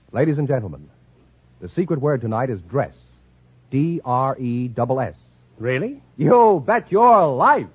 Ladies and gentlemen, the secret word tonight is dress. D-R-E-S-S. Really? You bet your life.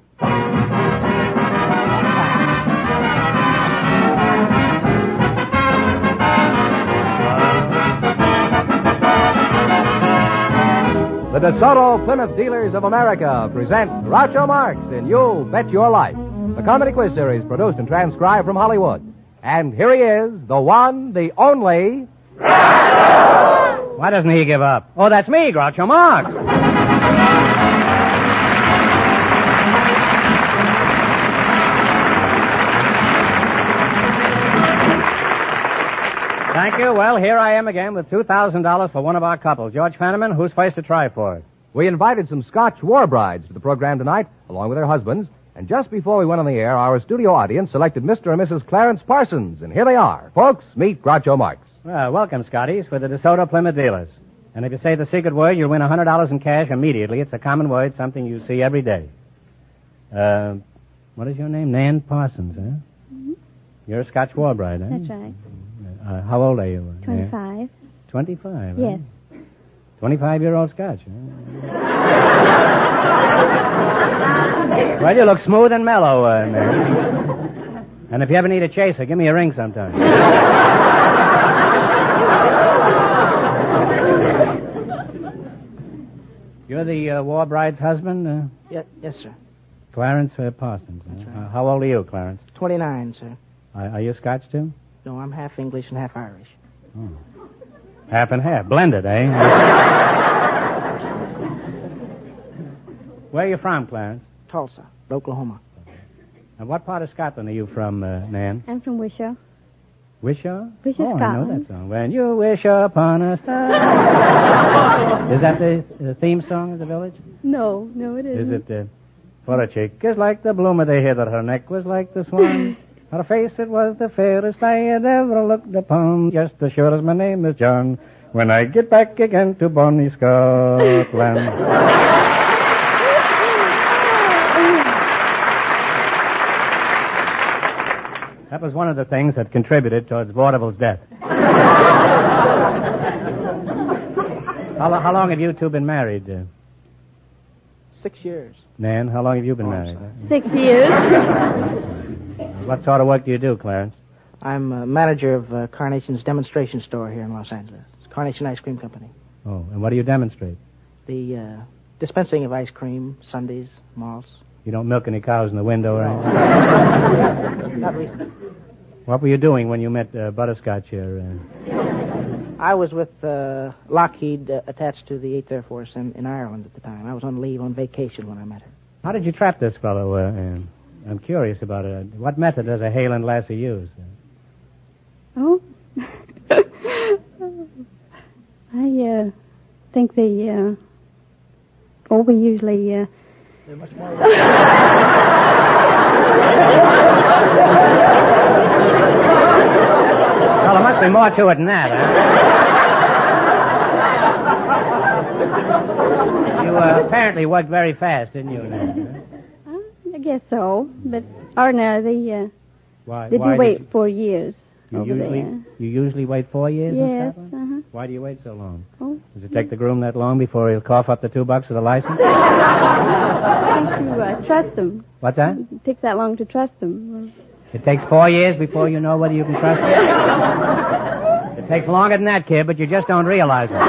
The DeSoto Plymouth Dealers of America present Groucho Marx in You Bet Your Life, the comedy quiz series produced and transcribed from Hollywood. And here he is, the one, the only... Why doesn't he give up? Oh, that's me, Groucho Marx. Thank you. Well, here I am again with $2,000 for one of our couples. George Fenneman, who's first to try for it? We invited some Scotch war brides to the program tonight, along with their husbands. And just before we went on the air, our studio audience selected Mr. and Mrs. Clarence Parsons. And here they are. Folks, meet Groucho Marx. Well, welcome, Scotties, for the DeSoto Plymouth Dealers. And if you say the secret word, you'll win $100 in cash immediately. It's a common word, something you see every day. What is your name? Nan Parsons, huh? Mm-hmm. You're a Scotch war bride, huh? That's right. How old are you? 25. 25? Yes. Huh? 25-year-old Scotch, huh? Well, you look smooth and mellow, Nan. And if you ever need a chaser, give me a ring sometime. You're the war bride's husband? Yes, sir. Clarence Parsons. That's right. How old are you, Clarence? 29, sir. Are you Scotch, too? No, I'm half English and half Irish. Oh. Half and half. Blended, eh? Where are you from, Clarence? Tulsa, Oklahoma. And what part of Scotland are you from, Nan? I'm from Wishaw. Wishaw? Wishaw, I know Scotland. that song. When you wish upon a star. Is that the theme song of the village? No, it isn't. Is it, for a chick is like the bloom of the heather, her neck was like the swan. Her face, it was the fairest I had ever looked upon. Just as sure as my name is John, when I get back again to bonny Scotland. That was one of the things that contributed towards Vaudeville's death. How long have you two been married? 6 years. Nan, how long have you been married? 6 years. What sort of work do you do, Clarence? I'm manager of Carnation's demonstration store here in Los Angeles. It's Carnation Ice Cream Company. Oh, and what do you demonstrate? The dispensing of ice cream, sundaes, malts. You don't milk any cows in the window or anything? Not recently. What were you doing when you met Butterscotch here? I was with Lockheed attached to the 8th Air Force in Ireland at the time. I was on leave, on vacation when I met her. How did you trap this fellow? I'm curious about it. What method does a Halen lassie use? Oh. I think we usually... They're much more... Well, there must be more to it than that, huh? You apparently worked very fast, didn't you, Nan? I guess so, but ordinarily, Why did you did wait 4 years You over usually, there? you usually wait 4 years in Yes, Scotland? Why do you wait so long? Oh. Does it take the groom that long before he'll cough up the $2 for the license? I think you trust them. What's that? It takes that long to trust them. It takes 4 years before you know whether you can trust him? It takes longer than that, kid, but you just don't realize it.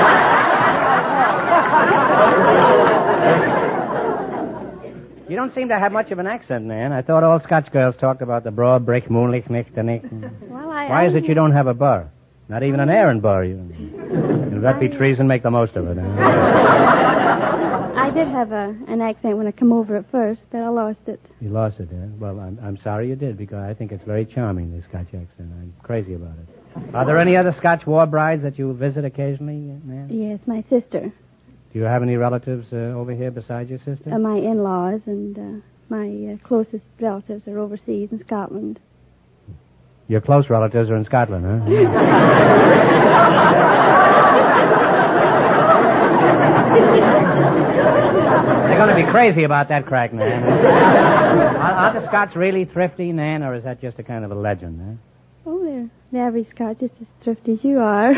You don't seem to have much of an accent, Nan. I thought all Scotch girls talked about the broad brick, moonlich, nick, the nick. Well, Why is it you don't have a bar? Not even an errand bar. If that be treason, make the most of it. I did have an accent when I come over at first, but I lost it. You lost it, eh? Well, I'm sorry you did, because I think it's very charming, the Scotch accent. I'm crazy about it. Are there any other Scotch war brides that you visit occasionally, Nan? Yes, my sister. Do you have any relatives over here besides your sister? My in-laws and my closest relatives are overseas in Scotland. Your close relatives are in Scotland, huh? They're going to be crazy about that crack, Nan. Are the Scots really thrifty, Nan, or is that just a kind of a legend, huh? Oh, they're The average Scot just as thrifty as you are.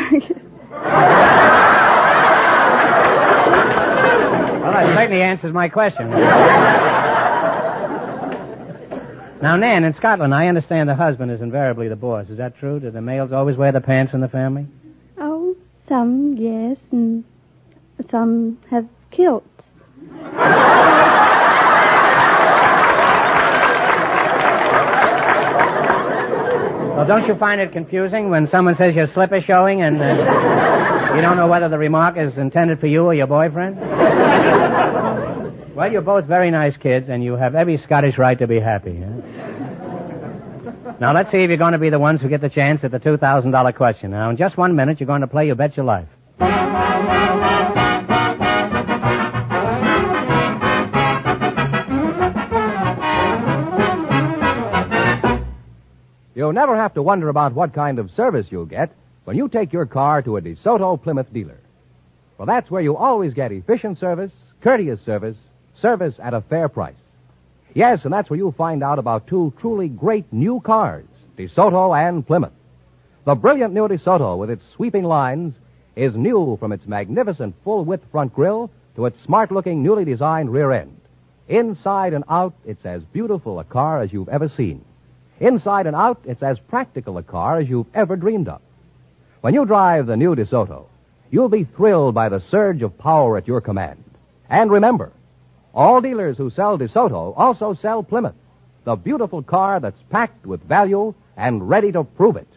Well, that certainly answers my question. Now, Nan, in Scotland, I understand the husband is invariably the boss. Is that true? Do the males always wear the pants in the family? Oh, some, yes, and some have kilts. Well, don't you find it confusing when someone says your slip is showing and you don't know whether the remark is intended for you or your boyfriend? Well, you're both very nice kids, and you have every Scottish right to be happy. Huh? Now, let's see if you're going to be the ones who get the chance at the $2,000 question. Now, in just 1 minute, you're going to play You Bet Your Life. You'll never have to wonder about what kind of service you'll get when you take your car to a DeSoto Plymouth dealer. For that's where you always get efficient service, courteous service, service at a fair price. Yes, and that's where you'll find out about two truly great new cars, DeSoto and Plymouth. The brilliant new DeSoto, with its sweeping lines, is new from its magnificent full-width front grille to its smart-looking, newly designed rear end. Inside and out, it's as beautiful a car as you've ever seen. Inside and out, it's as practical a car as you've ever dreamed of. When you drive the new DeSoto, you'll be thrilled by the surge of power at your command. And remember, all dealers who sell DeSoto also sell Plymouth, the beautiful car that's packed with value and ready to prove it.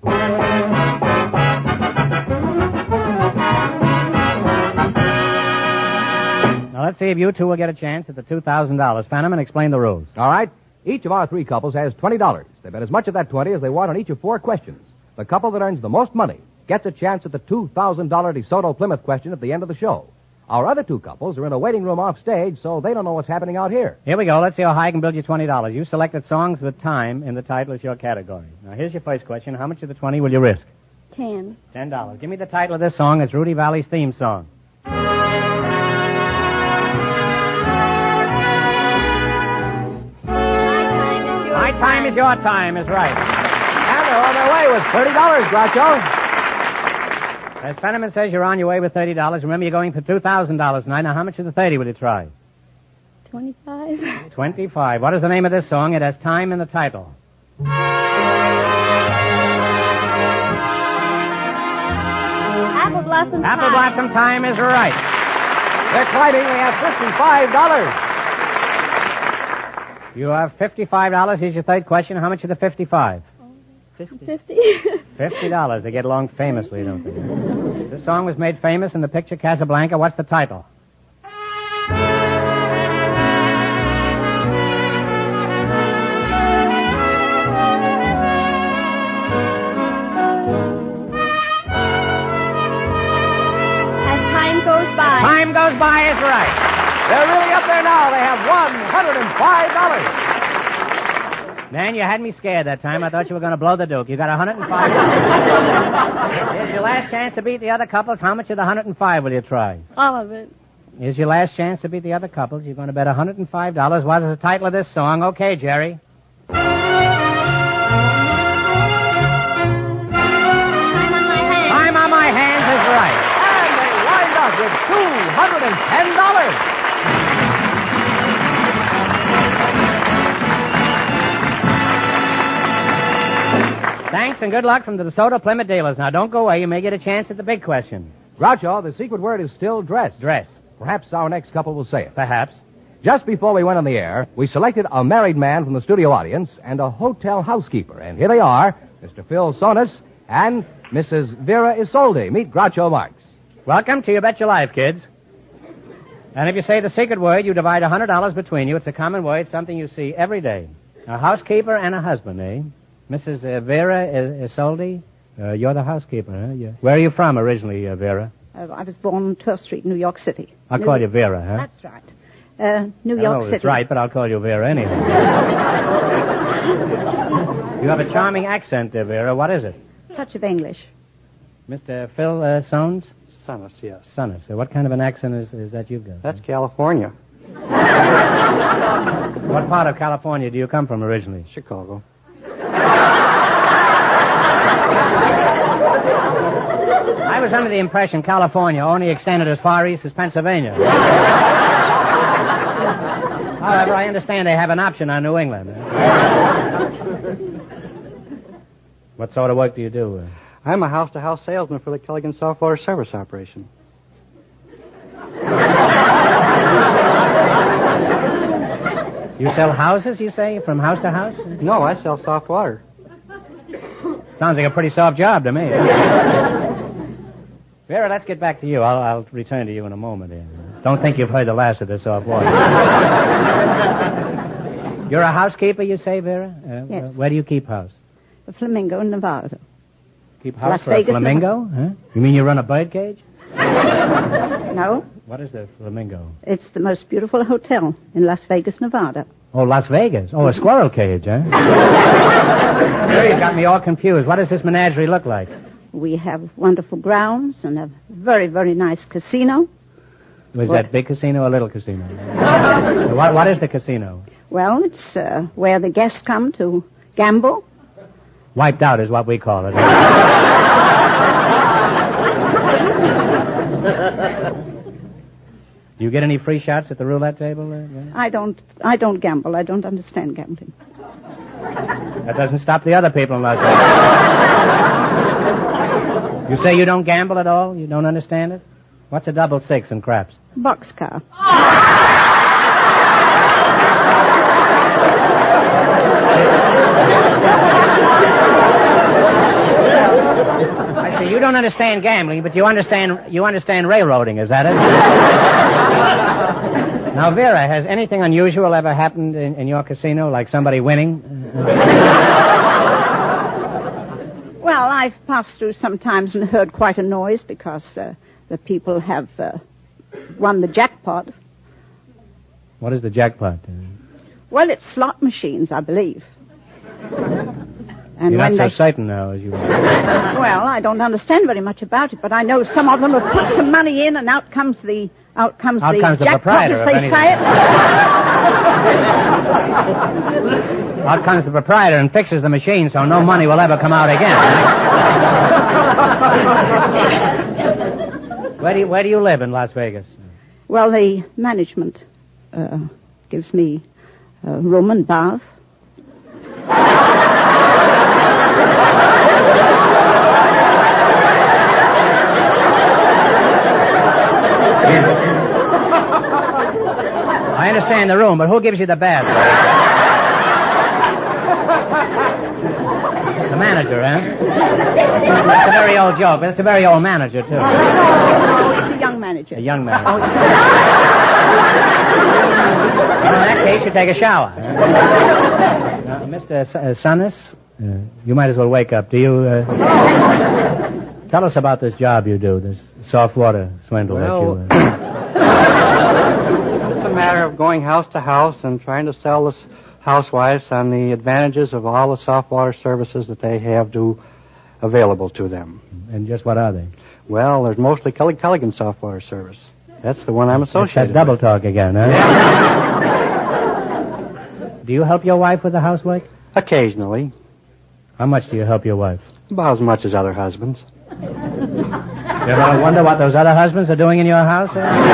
Now, let's see if you two will get a chance at the $2,000. Fenneman, explain the rules. All right? Each of our three couples has $20. They bet as much of that 20 as they want on each of four questions. The couple that earns the most money gets a chance at the $2,000 DeSoto Plymouth question at the end of the show. Our other two couples are in a waiting room off stage, so they don't know what's happening out here. Here we go. Let's see how high I can build you $20. You selected songs with time in the title as your category. Now, here's your first question. How much of the 20 will you risk? $10. $10. Give me the title of this song. It's Rudy Valley's theme song. My time is your time is right. And they're on their way with $30, Groucho. As Fenneman says, you're on your way with $30. Remember, you're going for $2,000 tonight. Now, how much of the 30 will you try? 25. 25. What is the name of this song? It has time in the title. Apple Blossom Time. Apple Blossom Time is right. They're climbing. They have $55. You have $55. Here's your third question. How much of the 55? 50. $50. They get along famously, don't they? This song was made famous in the picture Casablanca. What's the title? As time goes by. Time goes by is right. They're really up there now. They have $105. Man, you had me scared that time. I thought you were going to blow the Duke. You got $105. Here's your last chance to beat the other couples. How much of the 105 will you try? All of it. Here's your last chance to beat the other couples. You're going to bet $105. What is the title of this song? Okay, Jerry. Time on my hands. Time on my hands is right. And they wind up with $210. Thanks and good luck from the DeSoto Plymouth dealers. Now, don't go away. You may get a chance at the big question. Groucho, the secret word is still dress. Dress. Perhaps our next couple will say it. Perhaps. Just before we went on the air, we selected a married man from the studio audience and a hotel housekeeper. And here they are, Mr. Phil Sonis and Mrs. Vera Isolde. Meet Groucho Marx. Welcome to You Bet Your Life, kids. And if you say the secret word, you divide $100 between you. It's a common word, something you see every day. A housekeeper and a husband, eh? Mrs. Vera Isolde, you're the housekeeper, huh? Yeah. Where are you from originally, Vera? I was born on 12th Street, New York City. I'll call you Vera, huh? That's right. New I York know City. That's right, but I'll call you Vera anyway. You have a charming accent there, Vera. What is it? Touch of English. Mr. Phil Sones? Sonis, yes. Sonis. What kind of an accent is that you've got? That's California. What part of California do you come from originally? Chicago. was under the impression California only extended as far east as Pennsylvania. However, I understand they have an option on New England. What sort of work do you do? I'm a house-to-house salesman for the Kelligan Softwater Service Operation. You sell houses, you say, from house to house? No, I sell soft water. Sounds like a pretty soft job to me. Vera, let's get back to you. I'll return to you in a moment. Don't think you've heard the last of the soft water. You're a housekeeper, you say, Vera? Yes. Where do you keep house? A flamingo in Nevada. Keep house Las for Vegas, a flamingo? Huh? You mean you run a bird cage? No, What is the flamingo? it's the most beautiful hotel in Las Vegas, Nevada. Oh, Las Vegas. Oh, a squirrel cage, huh? Vera, you got me all confused. What does this menagerie look like? We have wonderful grounds and a very, very nice casino. Was that big casino or little casino? What is the casino? Well, it's where the guests come to gamble. Wiped out is what we call it. Do you get any free shots at the roulette table? I don't gamble. I don't understand gambling. That doesn't stop the other people in Las Vegas. You say you don't gamble at all? You don't understand it? What's a double six in craps? Boxcar. I see. You don't understand gambling, but you understand railroading. Is that it? Now, Vera, has anything unusual ever happened in your casino, like somebody winning? Well, I've passed through sometimes and heard quite a noise because the people have won the jackpot. What is the jackpot? Well, it's slot machines, I believe. And You're when not so certain now as you are. Well, I don't understand very much about it, but I know some of them have put some money in, and out comes the jackpot, proprietor, as if they anything. say it. Out comes the proprietor and fixes the machine so no money will ever come out again. Where do you live in Las Vegas? Well, the management gives me a room and bath. I understand the room, but who gives you the bath? The manager, eh? That's a very old joke, but it's a very old manager, too. Oh, it's a young manager. A young manager. Well, in that case, you take a shower. Mr. Sunnis, you might as well wake up. Do you... Tell us about this job you do, this soft water swindle that you... It's a matter of going house to house and trying to sell the housewives on the advantages of all the soft water services that they have available to them. And just what are they? Well, there's mostly Kelligan Soft Water Service. That's the one I'm associated That's that double with. talk again, huh? Do you help your wife with the housework? Occasionally. How much do you help your wife? About as much as other husbands. You ever wonder what those other husbands are doing in your house?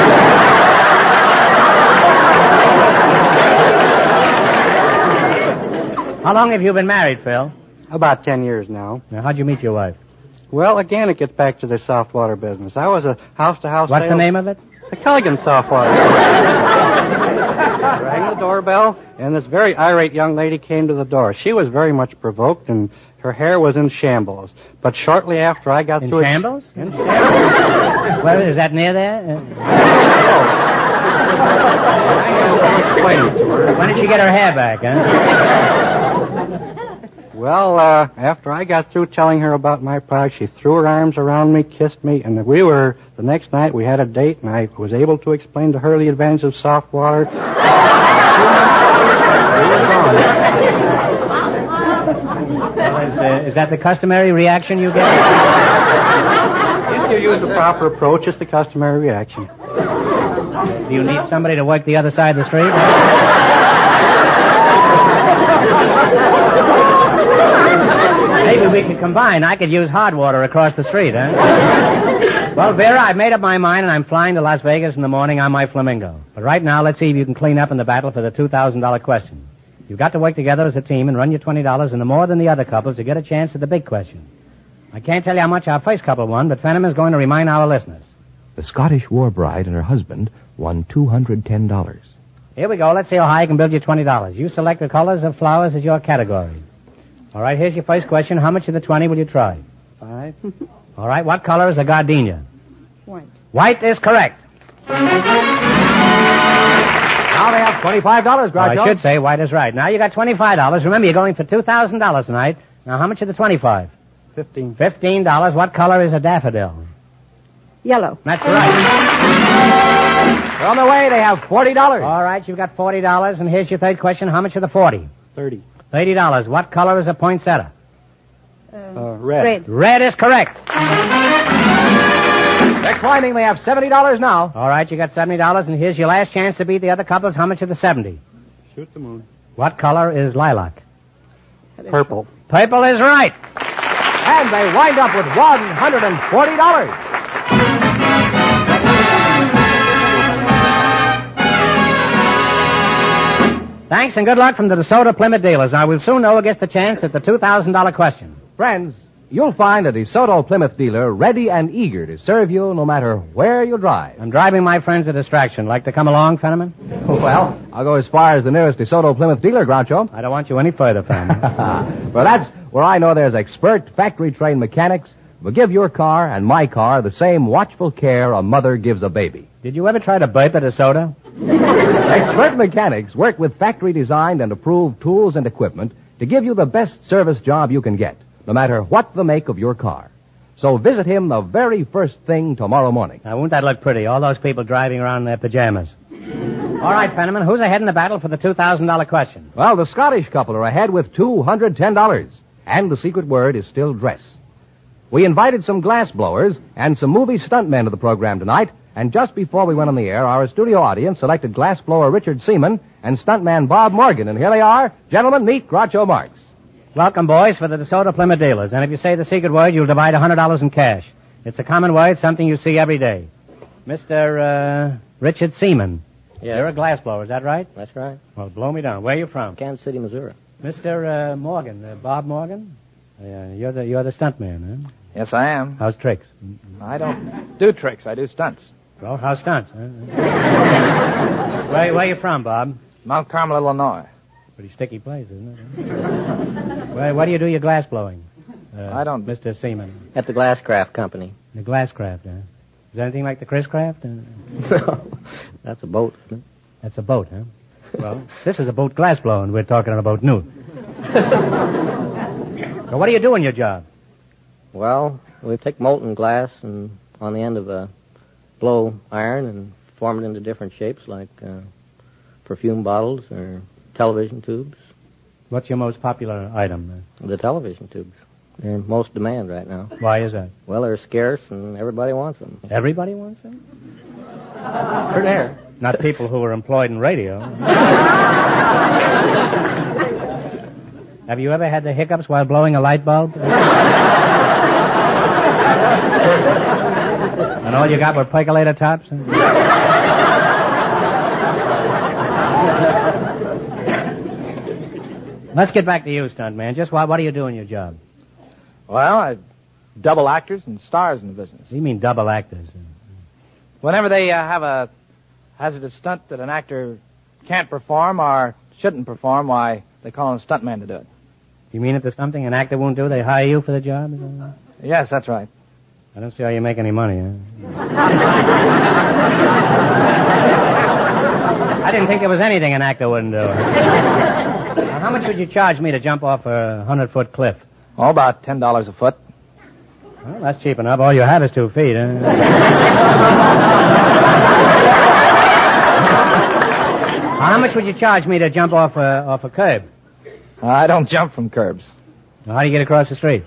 How long have you been married, Phil? About 10 years now. Now, how'd you meet your wife? Well, again, it gets back to the soft water business. I was a house-to-house What's the name of it? The Kelligan Soft Water. Rang the doorbell, and this very irate young lady came to the door. She was very much provoked, and her hair was in shambles. But shortly after I got In through... shambles? In shambles. Well, is that near there? Explain it to her. When did she get her hair back, huh? Well, after I got through telling her about my product, she threw her arms around me, kissed me, and the next night we had a date, and I was able to explain to her the advantages of soft water. Well, is that the customary reaction you get? If you use the proper approach, it's the customary reaction. Do you need somebody to work the other side of the street? Maybe we could combine. I could use hard water across the street, huh? Well, Vera, I've made up my mind, and I'm flying to Las Vegas in the morning on my Flamingo. But right now, let's see if you can clean up in the battle for the $2,000 question. You've got to work together as a team and run your $20 into more than the other couples to get a chance at the big question. I can't tell you how much our first couple won, but Fenneman's going to remind our listeners. The Scottish war bride and her husband won $210. Here we go. Let's see how high I can build you $20. You select the colors of flowers as your category. All right, here's your first question. How much of the 20 will you try? 5. All right, what color is a gardenia? White. White is correct. Now they have $25, Groucho. I should say white is right. Now you got $25. Remember, you're going for $2,000 tonight. Now, how much of the 25? 15. $15. What color is a daffodil? Yellow. That's right. They're on their way. They have $40. All right, you've got $40. And here's your third question. How much of the 40? 30. $30. What color is a poinsettia? Red. Red is correct. They're climbing. They have $70 now. All right, you got $70. And here's your last chance to beat the other couples. How much of the 70? Shoot the moon. What color is lilac? Purple. Purple is right. And they wind up with $140. Thanks and good luck from the DeSoto Plymouth dealers. Now, we'll soon know who gets the chance at the $2,000 question. Friends, you'll find a DeSoto Plymouth dealer ready and eager to serve you no matter where you drive. I'm driving my friends a distraction. Like to come along, Fenneman? Well, I'll go as far as the nearest DeSoto Plymouth dealer, Groucho. I don't want you any further, Fenneman. Well, that's where I know there's expert factory-trained mechanics who will give your car and my car the same watchful care a mother gives a baby. Did you ever try to burp at DeSoto? Expert mechanics work with factory-designed and approved tools and equipment to give you the best service job you can get, no matter what the make of your car. So visit him the very first thing tomorrow morning. Now, won't that look pretty? All those people driving around in their pajamas. All right, Fenneman, who's ahead in the battle for the $2,000 question? Well, the Scottish couple are ahead with $210, and the secret word is still dress. We invited some glass blowers and some movie stuntmen to the program tonight, and just before we went on the air, our studio audience selected glass blower Richard Seaman and stuntman Bob Morgan. And here they are. Gentlemen, meet Groucho Marx. Welcome, boys, for the DeSoto Plymouth dealers. And if you say the secret word, you'll divide $100 in cash. It's a common word, something you see every day. Mr. Richard Seaman. Yeah. You're a glass blower, is that right? That's right. Well, blow me down. Where are you from? Kansas City, Missouri. Mr. Morgan, Bob Morgan? You're the stuntman, huh? Yes, I am. How's tricks? I don't do tricks. I do stunts. Well, how's stunts? Huh? Where are you from, Bob? Mount Carmel, Illinois. Pretty sticky place, isn't it? Where do you do your glass blowing? I don't. Mr. Seaman. At the Glasscraft Company. The Glasscraft, huh? Is that anything like the Chris Craft? No. That's a boat, isn't it? That's a boat, huh? Well, this is a boat glass blowing. We're talking about new. So what do you do in your job? Well, we take molten glass and on the end of a blow iron and form it into different shapes like perfume bottles or television tubes. What's your most popular item? The television tubes. They're in most demand right now. Why is that? Well, they're scarce and everybody wants them. Everybody wants them? For there. Not people who are employed in radio. Have you ever had the hiccups while blowing a light bulb? And all you got were percolator tops? Let's get back to you, stuntman. Just what do you do in your job? Well, I double actors and stars in the business. You mean double actors? Whenever they have a hazardous stunt that an actor can't perform or shouldn't perform, why, they call in a stuntman to do it. You mean if there's something an actor won't do, they hire you for the job? Yes, that's right. I don't see how you make any money, huh? I didn't think there was anything an actor wouldn't do. Now, how much would you charge me to jump off a 100-foot cliff? Oh, about $10 a foot. Well, that's cheap enough. All you have is 2 feet, huh? How much would you charge me to jump off a curb? I don't jump from curbs. Well, how do you get across the street?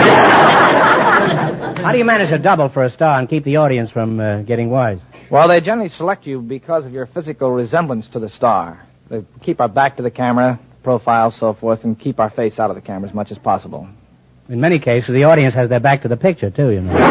How do you manage to double for a star and keep the audience from getting wise? Well, they generally select you because of your physical resemblance to the star. They keep our back to the camera, profile, so forth, and keep our face out of the camera as much as possible. In many cases, the audience has their back to the picture, too, you know.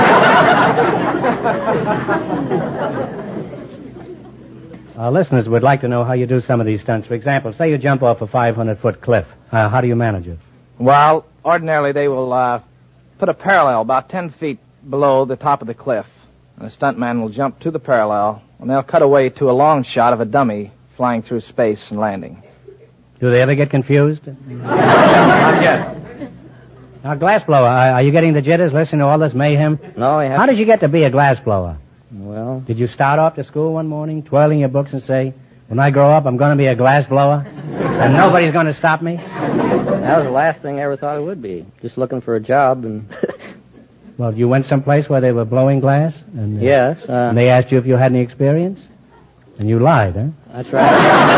Our listeners would like to know how you do some of these stunts. For example, say you jump off a 500-foot cliff. How do you manage it? Well, ordinarily they will put a parallel about 10 feet below the top of the cliff. And the stuntman will jump to the parallel, and they'll cut away to a long shot of a dummy flying through space and landing. Do they ever get confused? Not yet. Now, glassblower, are you getting the jitters listening to all this mayhem? No, I have. How did you get to be a glassblower? Well, Did you start off to school one morning, twirling your books and say, when I grow up, I'm going to be a glassblower, and nobody's going to stop me? that was the last thing I ever thought it would be. Just looking for a job, and Well, you went someplace where they were blowing glass? And, yes. And they asked you if you had any experience? And you lied, huh? That's right.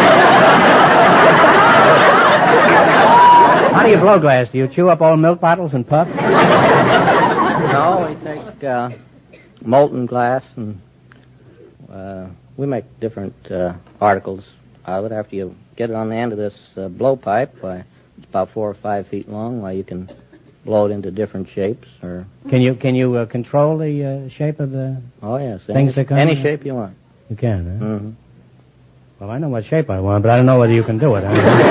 How do you blow glass? Do you chew up old milk bottles and puff? No, we take molten glass, and we make different articles out of it. After you get it on the end of this blowpipe, it's about 4 or 5 feet long, you can blow it into different shapes. Or Can you control the shape of the... Oh, yes. Things that come... Any shape you want. You can, huh? Mm-hmm. Well, I know what shape I want, but I don't know whether you can do it.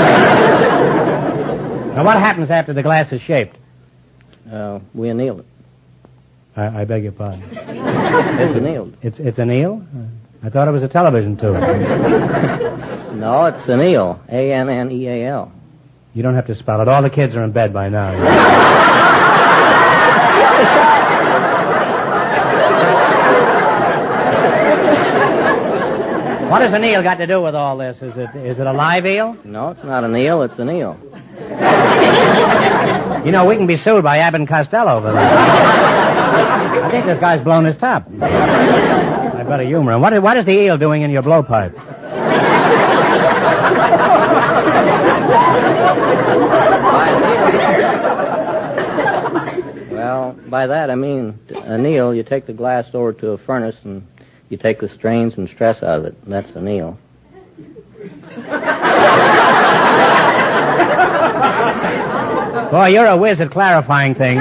Now, what happens after the glass is shaped? We anneal it. I beg your pardon. It's annealed. It's an eel? I thought it was a television tube. No, it's anneal. A-N-N-E-A-L. You don't have to spell it. All the kids are in bed by now. What has an eel got to do with all this? Is it a live eel? No, it's not an eel. It's an eel. You know, we can be sued by Abbott and Costello over that. I think this guy's blown his top. I better humor him. What is the eel doing in your blowpipe? Well, by that I mean anneal. You take the glass over to a furnace and you take the strains and stress out of it. That's anneal. Boy, you're a whiz at clarifying things.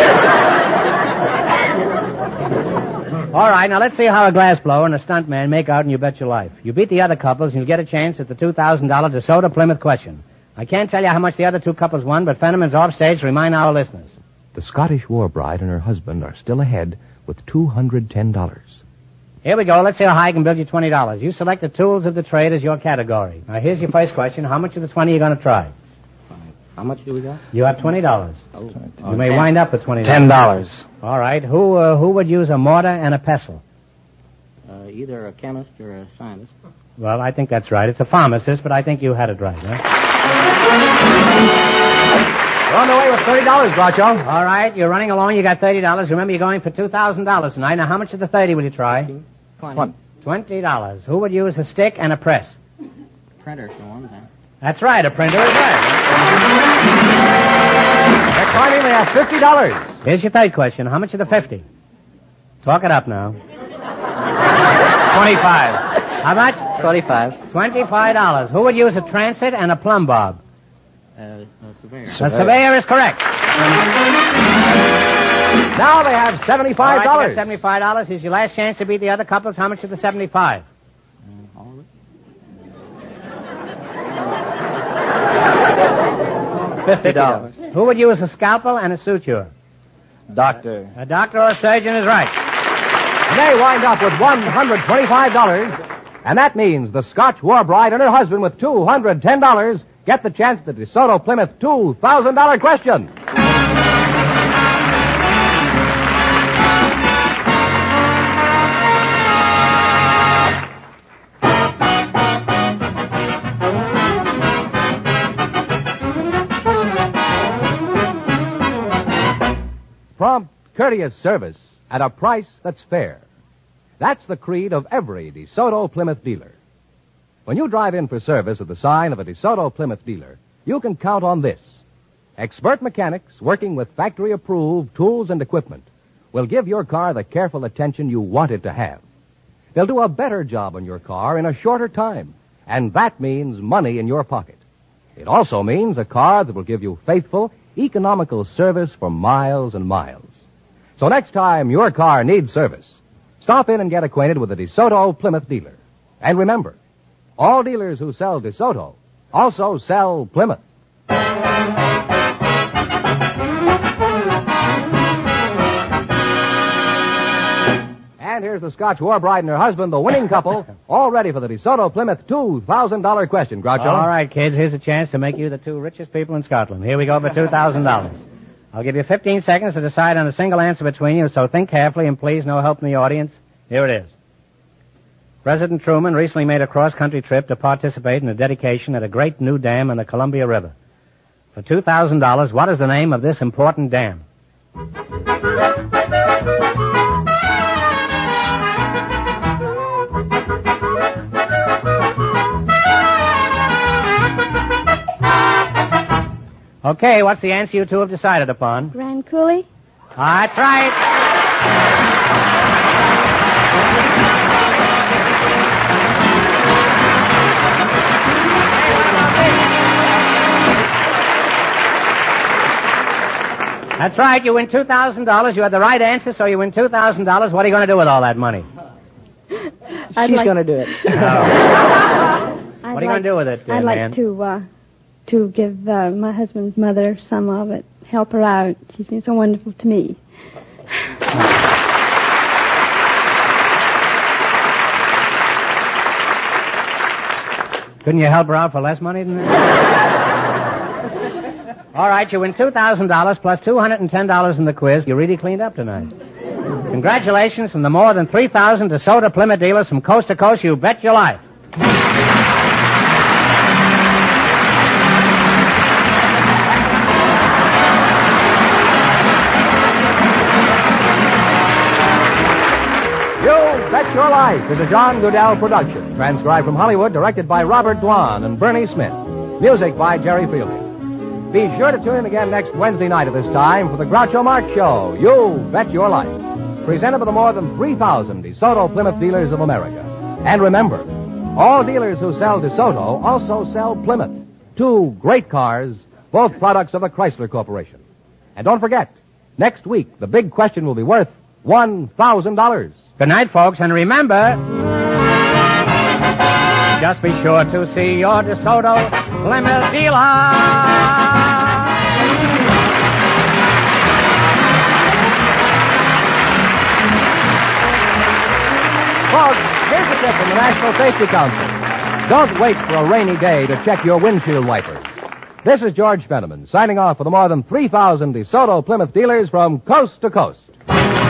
All right, now let's see how a glassblower and a stuntman make out and You Bet Your Life. You beat the other couples and you'll get a chance at the $2,000 DeSoto Plymouth question. I can't tell you how much the other two couples won, but Fenneman's off stage to remind our listeners. The Scottish war bride and her husband are still ahead with $210. Here we go. Let's see how high I can build you $20. You select the tools of the trade as your category. Now, here's your first question. How much of the 20 are you going to try? How much do we got? You have $20. Oh, You may wind up with $20. $10. All right. Who would use a mortar and a pestle? Either a chemist or a scientist. Well, I think that's right. It's a pharmacist, but I think you had it right, huh? We're on the way with $30, Groucho. All right. You're running along. You got $30. Remember, you're going for $2,000 tonight. Now, how much of the 30 will you try? 20. $20. Who would use a stick and a press? Printer for one thing. That's right. A printer is right. They're climbing. They have $50. Here's your third question. How much of the 50? Talk it up now. 25. How much? 25. $25. Who would use a transit and a plumb bob? A surveyor. A surveyor is correct. Now they have $75. All right, you got $75. Here's your last chance to beat the other couples. How much of the 75? All of it? $50. Who would use a scalpel and a suture? Doctor. A doctor or a surgeon is right. And they wind up with $125. And that means the Scotch war bride and her husband with $210 get the chance at the DeSoto Plymouth $2,000 question. Prompt, courteous service at a price that's fair. That's the creed of every DeSoto Plymouth dealer. When you drive in for service at the sign of a DeSoto Plymouth dealer, you can count on this. Expert mechanics working with factory-approved tools and equipment will give your car the careful attention you want it to have. They'll do a better job on your car in a shorter time, and that means money in your pocket. It also means a car that will give you faithful, economical service for miles and miles. So next time your car needs service, stop in and get acquainted with a DeSoto Plymouth dealer. And remember, all dealers who sell DeSoto also sell Plymouth. And here's the Scotch war bride and her husband, the winning couple, all ready for the DeSoto Plymouth $2,000 question. Groucho. All right, kids, here's a chance to make you the two richest people in Scotland. Here we go for $2,000. I'll give you 15 seconds to decide on a single answer between you, so think carefully and please no help in the audience. Here it is. President Truman recently made a cross-country trip to participate in a dedication at a great new dam in the Columbia River. For $2,000, what is the name of this important dam? Okay, what's the answer you two have decided upon? Grand Coulee? That's right. That's right, you win $2,000. You had the right answer, so you win $2,000. What are you going to do with all that money? She's going to do it. What are you going to do with it, I'd man? like to give my husband's mother some of it, help her out. She's been so wonderful to me. Couldn't you help her out for less money than that? All right, you win $2,000 plus $210 in the quiz. You really cleaned up tonight. Congratulations from the more than 3,000 DeSoto Plymouth dealers from coast to coast. You bet your life. You Bet Your Life is a John Goodell production, transcribed from Hollywood, directed by Robert Dwan and Bernie Smith. Music by Jerry Fielding. Be sure to tune in again next Wednesday night at this time for the Groucho Marx Show, You Bet Your Life, presented by the more than 3,000 DeSoto Plymouth dealers of America. And remember, all dealers who sell DeSoto also sell Plymouth, two great cars, both products of the Chrysler Corporation. And don't forget, next week the big question will be worth $1,000. Good night, folks, and remember, just be sure to see your DeSoto Plymouth dealer. Folks, here's a tip from the National Safety Council. Don't wait for a rainy day to check your windshield wipers. This is George Fenneman signing off for the more than 3,000 DeSoto Plymouth dealers from coast to coast.